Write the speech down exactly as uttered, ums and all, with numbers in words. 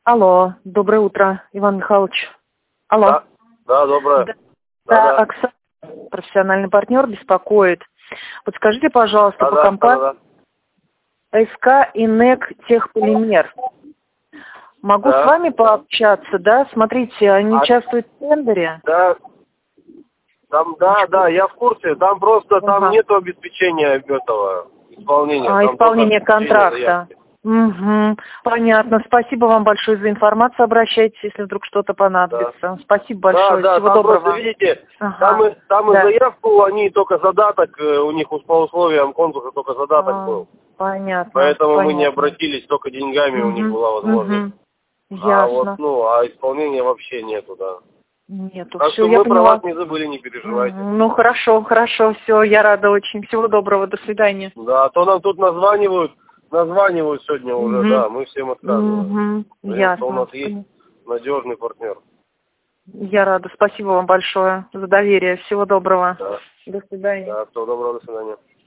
Алло, доброе утро, Иван Михайлович. Алло. Да, да, доброе. Да, Да, да, да. Оксана, профессиональный партнер, беспокоит. Подскажите, пожалуйста, Да, по да, компании да, СК Инек Техполимер. Могу да. с вами пообщаться, да? Смотрите, они А, участвуют в тендере. да, там, да, да, я в курсе. Там просто, там Ага. нету обеспечения этого исполнения. А, Там только исполнение обеспечение контракта. заявки. Угу. Понятно. Спасибо вам большое за информацию. Обращайтесь, если вдруг что-то Да. понадобится. Спасибо Да, большое. да, Всего там просто, доброго. видите, там, Ага. и, там и Да. заявку, они только задаток, э, у них по условиям конкурса только задаток А, был. понятно, Поэтому мы не понятно. обратились, только деньгами у них Угу, была возможность. угу. А вот, Ясно. ну, а исполнения вообще нету, да. Нету. Так Все, что я мы про поняла. вас не забыли, не переживайте. Мгм. Ну, хорошо, хорошо. Все, я рада очень. Всего доброго. До свидания. Да, а то нам тут названивают, названивают сегодня уже, Угу. да, мы всем отказываем. Угу. Говорим, что у Ясно. нас есть надежный партнер. Я рада. Спасибо вам большое за доверие. Всего доброго. Да, До свидания. да, всего доброго, до свидания.